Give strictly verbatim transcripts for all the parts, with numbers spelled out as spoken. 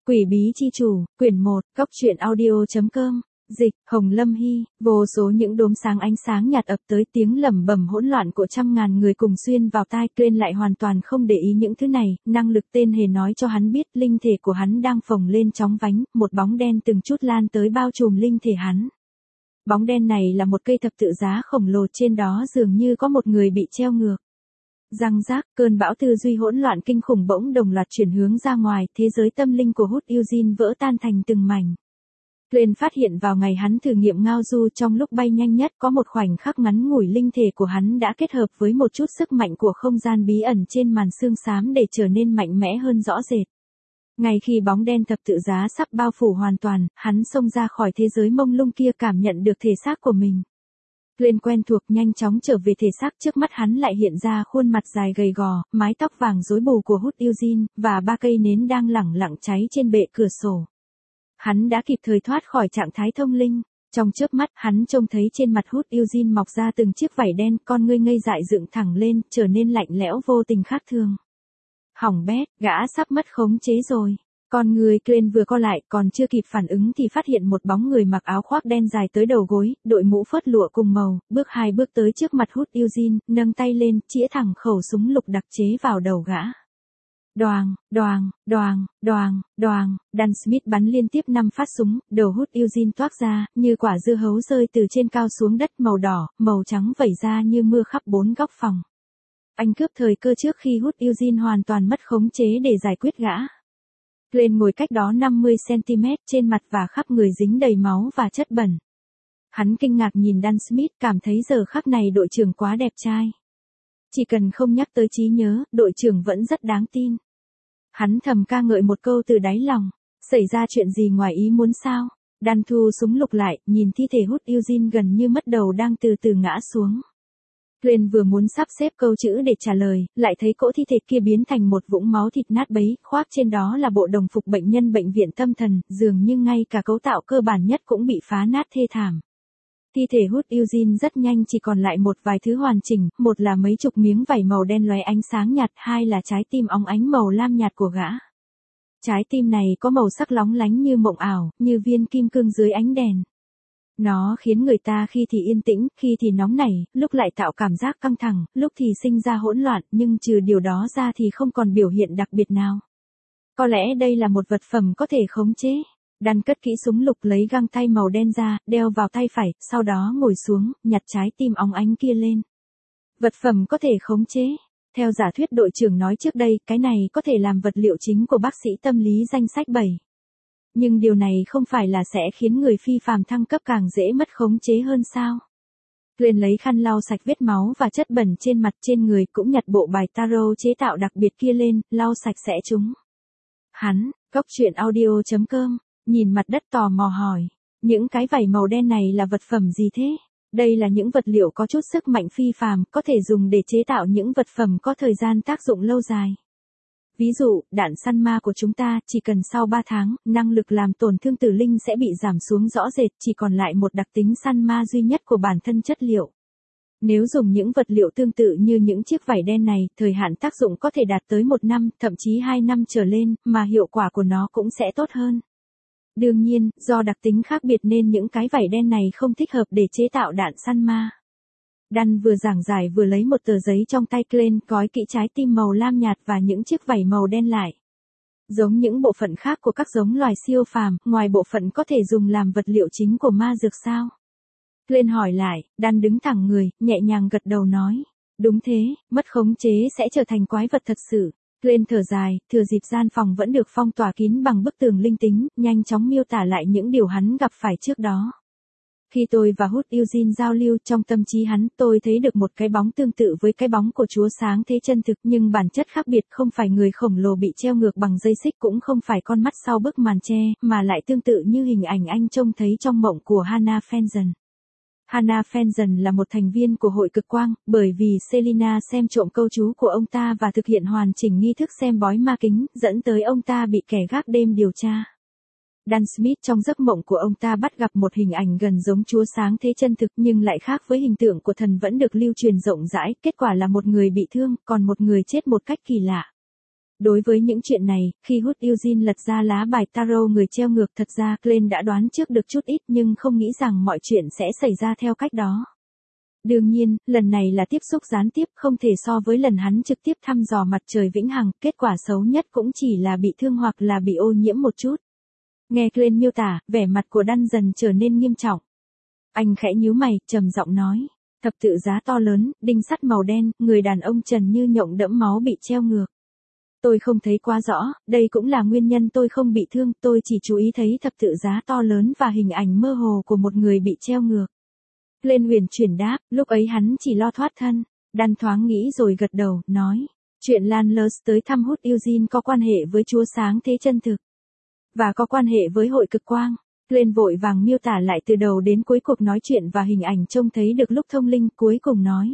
Quỷ bí chi chủ, quyển một, góc truyện audio.com, dịch, Hồng Lâm Hy, vô số những đốm sáng ánh sáng nhạt ập tới, tiếng lẩm bẩm hỗn loạn của trăm ngàn người cùng xuyên vào tai. Glenn lại hoàn toàn không để ý những thứ này, năng lực tên hề nói cho hắn biết linh thể của hắn đang phồng lên chóng vánh, một bóng đen từng chút lan tới bao trùm linh thể hắn. Bóng đen này là một cây thập tự giá khổng lồ, trên đó dường như có một người bị treo ngược. Răng rác, cơn bão tư duy hỗn loạn kinh khủng bỗng đồng loạt chuyển hướng ra ngoài, thế giới tâm linh của Hút Eugene vỡ tan thành từng mảnh. Glenn phát hiện vào ngày hắn thử nghiệm ngao du, trong lúc bay nhanh nhất có một khoảnh khắc ngắn ngủi linh thể của hắn đã kết hợp với một chút sức mạnh của không gian bí ẩn trên màn xương xám để trở nên mạnh mẽ hơn rõ rệt. Ngay khi bóng đen thập tự giá sắp bao phủ hoàn toàn, hắn xông ra khỏi thế giới mông lung kia, cảm nhận được thể xác của mình. Glenn quen thuộc nhanh chóng trở về thể xác, trước mắt hắn lại hiện ra khuôn mặt dài gầy gò, mái tóc vàng rối bù của Hút Eugene, và ba cây nến đang lẳng lặng cháy trên bệ cửa sổ. Hắn đã kịp thời thoát khỏi trạng thái thông linh. Trong chớp mắt, hắn trông thấy trên mặt Hút Eugene mọc ra từng chiếc vảy đen, con ngươi ngây dại dựng thẳng lên, trở nên lạnh lẽo vô tình khác thường. Hỏng bét, gã sắp mất khống chế rồi. Con người Glenn vừa co lại, còn chưa kịp phản ứng thì phát hiện một bóng người mặc áo khoác đen dài tới đầu gối, đội mũ phớt lụa cùng màu, bước hai bước tới trước mặt Hút Eugene, nâng tay lên, chĩa thẳng khẩu súng lục đặc chế vào đầu gã. Đoàng, đoàng, đoàng, đoàng, đoàng, Dan Smith bắn liên tiếp năm phát súng, đầu Hút Eugene toác ra, như quả dưa hấu rơi từ trên cao xuống đất, màu đỏ, màu trắng vẩy ra như mưa khắp bốn góc phòng. Anh cướp thời cơ trước khi Hút Eugene hoàn toàn mất khống chế để giải quyết gã. Glenn ngồi cách đó năm mươi xăng-ti-mét, trên mặt và khắp người dính đầy máu và chất bẩn. Hắn kinh ngạc nhìn Dan Smith, cảm thấy giờ khắc này đội trưởng quá đẹp trai. Chỉ cần không nhắc tới trí nhớ, đội trưởng vẫn rất đáng tin. Hắn thầm ca ngợi một câu từ đáy lòng. Xảy ra chuyện gì ngoài ý muốn sao? Dan thu súng lục lại, nhìn thi thể Hút Eugene gần như mất đầu đang từ từ ngã xuống. Glenn vừa muốn sắp xếp câu chữ để trả lời, lại thấy cỗ thi thể kia biến thành một vũng máu thịt nát bấy, khoác trên đó là bộ đồng phục bệnh nhân bệnh viện tâm thần, dường như ngay cả cấu tạo cơ bản nhất cũng bị phá nát thê thảm. Thi thể Hút Eugene rất nhanh chỉ còn lại một vài thứ hoàn chỉnh, một là mấy chục miếng vảy màu đen lóe ánh sáng nhạt, hai là trái tim óng ánh màu lam nhạt của gã. Trái tim này có màu sắc lóng lánh như mộng ảo, như viên kim cương dưới ánh đèn. Nó khiến người ta khi thì yên tĩnh, khi thì nóng nảy, lúc lại tạo cảm giác căng thẳng, lúc thì sinh ra hỗn loạn, nhưng trừ điều đó ra thì không còn biểu hiện đặc biệt nào. Có lẽ đây là một vật phẩm có thể khống chế. Dan cất kỹ súng lục, lấy găng tay màu đen ra, đeo vào tay phải, sau đó ngồi xuống, nhặt trái tim óng ánh kia lên. Vật phẩm có thể khống chế. Theo giả thuyết đội trưởng nói trước đây, cái này có thể làm vật liệu chính của bác sĩ tâm lý danh sách bảy. Nhưng điều này không phải là sẽ khiến người phi phàm thăng cấp càng dễ mất khống chế hơn sao? Glenn lấy khăn lau sạch vết máu và chất bẩn trên mặt, trên người, cũng nhặt bộ bài tarot chế tạo đặc biệt kia lên, lau sạch sẽ chúng. Hắn, góc truyện audio.com, nhìn mặt đất tò mò hỏi, những cái vảy màu đen này là vật phẩm gì thế? Đây là những vật liệu có chút sức mạnh phi phàm, có thể dùng để chế tạo những vật phẩm có thời gian tác dụng lâu dài. Ví dụ, đạn săn ma của chúng ta, chỉ cần sau ba tháng, năng lực làm tổn thương tử linh sẽ bị giảm xuống rõ rệt, chỉ còn lại một đặc tính săn ma duy nhất của bản thân chất liệu. Nếu dùng những vật liệu tương tự như những chiếc vảy đen này, thời hạn tác dụng có thể đạt tới một năm, thậm chí hai năm trở lên, mà hiệu quả của nó cũng sẽ tốt hơn. Đương nhiên, do đặc tính khác biệt nên những cái vảy đen này không thích hợp để chế tạo đạn săn ma. Dan vừa giảng giải vừa lấy một tờ giấy trong tay Glenn, gói kỹ trái tim màu lam nhạt và những chiếc vảy màu đen lại. Giống những bộ phận khác của các giống loài siêu phàm, ngoài bộ phận có thể dùng làm vật liệu chính của ma dược sao? Glenn hỏi lại. Dan đứng thẳng người, nhẹ nhàng gật đầu nói. Đúng thế, mất khống chế sẽ trở thành quái vật thật sự. Glenn thở dài, thừa dịp gian phòng vẫn được phong tỏa kín bằng bức tường linh tính, nhanh chóng miêu tả lại những điều hắn gặp phải trước đó. Khi tôi và Hút Eugene giao lưu, trong tâm trí hắn, tôi thấy được một cái bóng tương tự với cái bóng của Chúa Sáng Thế chân thực, nhưng bản chất khác biệt, không phải người khổng lồ bị treo ngược bằng dây xích, cũng không phải con mắt sau bức màn che, mà lại tương tự như hình ảnh anh trông thấy trong mộng của Hannah Fenton. Hannah Fenton là một thành viên của hội cực quang, bởi vì Selina xem trộm câu chú của ông ta và thực hiện hoàn chỉnh nghi thức xem bói ma kính, dẫn tới ông ta bị kẻ gác đêm điều tra. Dan Smith trong giấc mộng của ông ta bắt gặp một hình ảnh gần giống Chúa Sáng Thế chân thực, nhưng lại khác với hình tượng của thần vẫn được lưu truyền rộng rãi, kết quả là một người bị thương, còn một người chết một cách kỳ lạ. Đối với những chuyện này, khi Hood Eugene lật ra lá bài tarot người treo ngược, thật ra Glenn đã đoán trước được chút ít nhưng không nghĩ rằng mọi chuyện sẽ xảy ra theo cách đó. Đương nhiên, lần này là tiếp xúc gián tiếp, không thể so với lần hắn trực tiếp thăm dò mặt trời vĩnh hằng, kết quả xấu nhất cũng chỉ là bị thương hoặc là bị ô nhiễm một chút. Nghe Glenn miêu tả, vẻ mặt của Dan dần trở nên nghiêm trọng. Anh khẽ nhíu mày, trầm giọng nói, thập tự giá to lớn, đinh sắt màu đen, người đàn ông trần như nhộng đẫm máu bị treo ngược. Tôi không thấy quá rõ, đây cũng là nguyên nhân tôi không bị thương, tôi chỉ chú ý thấy thập tự giá to lớn và hình ảnh mơ hồ của một người bị treo ngược. Glenn huyền chuyển đáp, lúc ấy hắn chỉ lo thoát thân. Dan thoáng nghĩ rồi gật đầu, nói, chuyện Landless tới thăm Hood Eugene có quan hệ với Chúa Sáng Thế chân thực. Và có quan hệ với hội cực quang. Glenn vội vàng miêu tả lại từ đầu đến cuối cuộc nói chuyện và hình ảnh trông thấy được lúc thông linh, cuối cùng nói.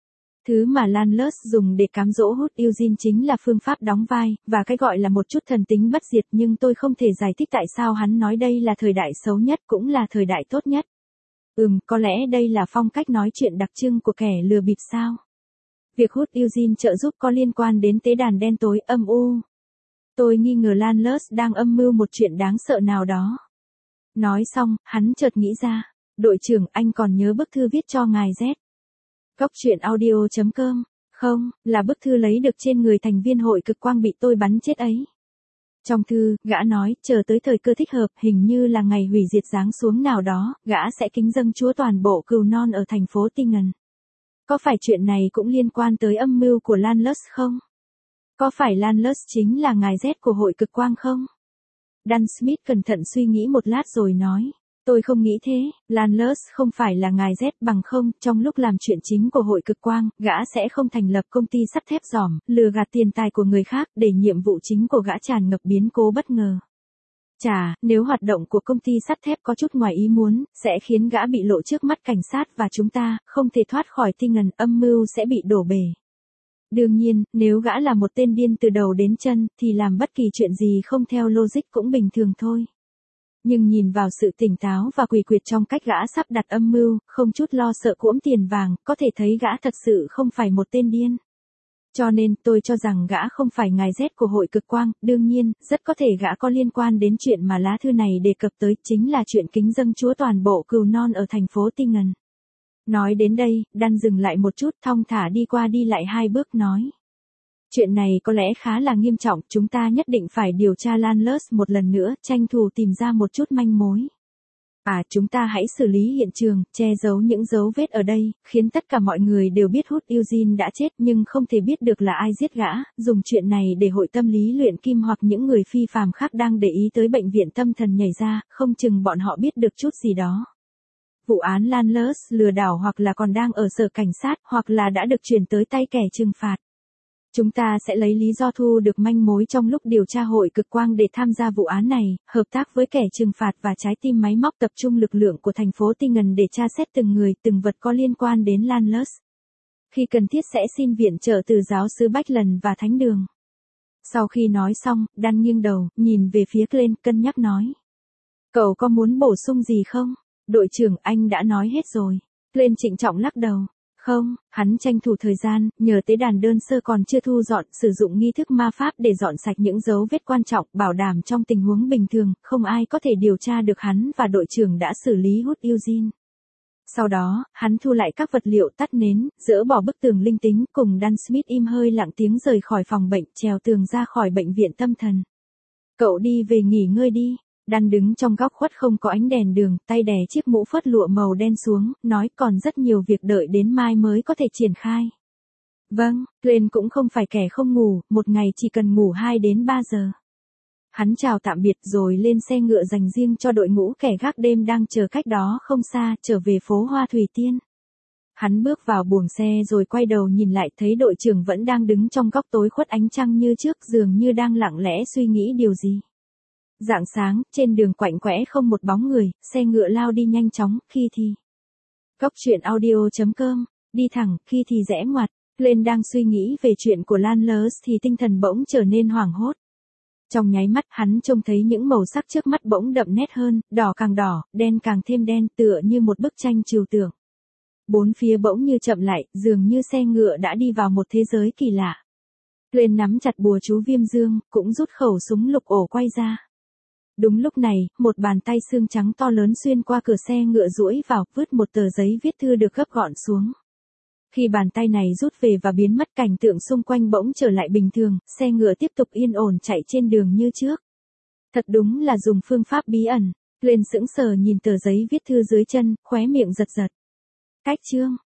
Thứ mà Landless dùng để cám dỗ Hood Eugene chính là phương pháp đóng vai, và cái gọi là một chút thần tính bất diệt, nhưng tôi không thể giải thích tại sao hắn nói đây là thời đại xấu nhất cũng là thời đại tốt nhất. Ừm, có lẽ đây là phong cách nói chuyện đặc trưng của kẻ lừa bịp sao? Việc Hood Eugene trợ giúp có liên quan đến tế đàn đen tối âm u. Tôi nghi ngờ Landless đang âm mưu một chuyện đáng sợ nào đó. Nói xong, hắn chợt nghĩ ra, đội trưởng, anh còn nhớ bức thư viết cho ngài Z. Góc truyện audio chấm com, không, là bức thư lấy được trên người thành viên hội cực quang bị tôi bắn chết ấy. Trong thư, gã nói, chờ tới thời cơ thích hợp, hình như là ngày hủy diệt giáng xuống nào đó, gã sẽ kính dâng Chúa toàn bộ cừu non ở thành phố Tingen. Có phải chuyện này cũng liên quan tới âm mưu của Landless không? Có phải Landless chính là ngài Z của hội cực quang không? Dan Smith cẩn thận suy nghĩ một lát rồi nói. Tôi không nghĩ thế, Landless không phải là ngài Z, bằng không, trong lúc làm chuyện chính của hội cực quang, gã sẽ không thành lập công ty sắt thép giỏm, lừa gạt tiền tài của người khác, để nhiệm vụ chính của gã tràn ngập biến cố bất ngờ. Chà, nếu hoạt động của công ty sắt thép có chút ngoài ý muốn, sẽ khiến gã bị lộ trước mắt cảnh sát và chúng ta, không thể thoát khỏi Tingen, âm mưu sẽ bị đổ bể. Đương nhiên, nếu gã là một tên điên từ đầu đến chân, thì làm bất kỳ chuyện gì không theo logic cũng bình thường thôi. Nhưng nhìn vào sự tỉnh táo và quỷ quyệt trong cách gã sắp đặt âm mưu, không chút lo sợ cuỗm tiền vàng, có thể thấy gã thật sự không phải một tên điên. Cho nên, tôi cho rằng gã không phải ngài Z của hội cực quang, đương nhiên, rất có thể gã có liên quan đến chuyện mà lá thư này đề cập tới, chính là chuyện kính dâng Chúa toàn bộ cừu non ở thành phố Tingen. Nói đến đây, Dan dừng lại một chút, thong thả đi qua đi lại hai bước nói. Chuyện này có lẽ khá là nghiêm trọng, chúng ta nhất định phải điều tra Landless một lần nữa, tranh thủ tìm ra một chút manh mối. À, chúng ta hãy xử lý hiện trường, che giấu những dấu vết ở đây, khiến tất cả mọi người đều biết Hood Eugene đã chết nhưng không thể biết được là ai giết gã, dùng chuyện này để hội tâm lý luyện kim hoặc những người phi phàm khác đang để ý tới bệnh viện tâm thần nhảy ra, không chừng bọn họ biết được chút gì đó. Vụ án Landless lừa đảo hoặc là còn đang ở sở cảnh sát hoặc là đã được chuyển tới tay kẻ trừng phạt. Chúng ta sẽ lấy lý do thu được manh mối trong lúc điều tra hội cực quang để tham gia vụ án này, hợp tác với kẻ trừng phạt và trái tim máy móc tập trung lực lượng của thành phố Tingen để tra xét từng người, từng vật có liên quan đến Landless. Khi cần thiết sẽ xin viện trợ từ giáo sư Bách Lần và Thánh Đường. Sau khi nói xong, Dan nghiêng đầu, nhìn về phía Glenn, cân nhắc nói. Cậu có muốn bổ sung gì không? Đội trưởng, anh đã nói hết rồi. Glenn trịnh trọng lắc đầu. Không, hắn tranh thủ thời gian, nhờ tế đàn đơn sơ còn chưa thu dọn, sử dụng nghi thức ma pháp để dọn sạch những dấu vết quan trọng, bảo đảm trong tình huống bình thường, không ai có thể điều tra được hắn và đội trưởng đã xử lý Hood Eugene. Sau đó, hắn thu lại các vật liệu, tắt nến, dỡ bỏ bức tường linh tính, cùng Dan Smith im hơi lặng tiếng rời khỏi phòng bệnh, trèo tường ra khỏi bệnh viện tâm thần. Cậu đi về nghỉ ngơi đi. Dan đứng trong góc khuất không có ánh đèn đường, tay đè chiếc mũ phớt lụa màu đen xuống, nói còn rất nhiều việc đợi đến mai mới có thể triển khai. Vâng, Glenn cũng không phải kẻ không ngủ, một ngày chỉ cần ngủ hai đến ba giờ. Hắn chào tạm biệt rồi lên xe ngựa dành riêng cho đội ngũ kẻ gác đêm đang chờ cách đó không xa, trở về phố Hoa Thủy Tiên. Hắn bước vào buồng xe rồi quay đầu nhìn lại thấy đội trưởng vẫn đang đứng trong góc tối khuất ánh trăng như trước, dường như đang lặng lẽ suy nghĩ điều gì. Rạng sáng, trên đường quạnh quẽ không một bóng người, xe ngựa lao đi nhanh chóng, khi thì. Góc truyện audio chấm com, đi thẳng, khi thì rẽ ngoặt. Glenn đang suy nghĩ về chuyện của Landless thì tinh thần bỗng trở nên hoảng hốt. Trong nháy mắt hắn trông thấy những màu sắc trước mắt bỗng đậm nét hơn, đỏ càng đỏ, đen càng thêm đen, tựa như một bức tranh trừu tượng. Bốn phía bỗng như chậm lại, dường như xe ngựa đã đi vào một thế giới kỳ lạ. Glenn nắm chặt bùa chú viêm dương, cũng rút khẩu súng lục ổ quay ra. Đúng lúc này, một bàn tay xương trắng to lớn xuyên qua cửa xe ngựa duỗi vào, vứt một tờ giấy viết thư được gấp gọn xuống. Khi bàn tay này rút về và biến mất, cảnh tượng xung quanh bỗng trở lại bình thường, xe ngựa tiếp tục yên ổn chạy trên đường như trước. Thật đúng là dùng phương pháp bí ẩn. Glenn sững sờ nhìn tờ giấy viết thư dưới chân, khóe miệng giật giật. Cách chương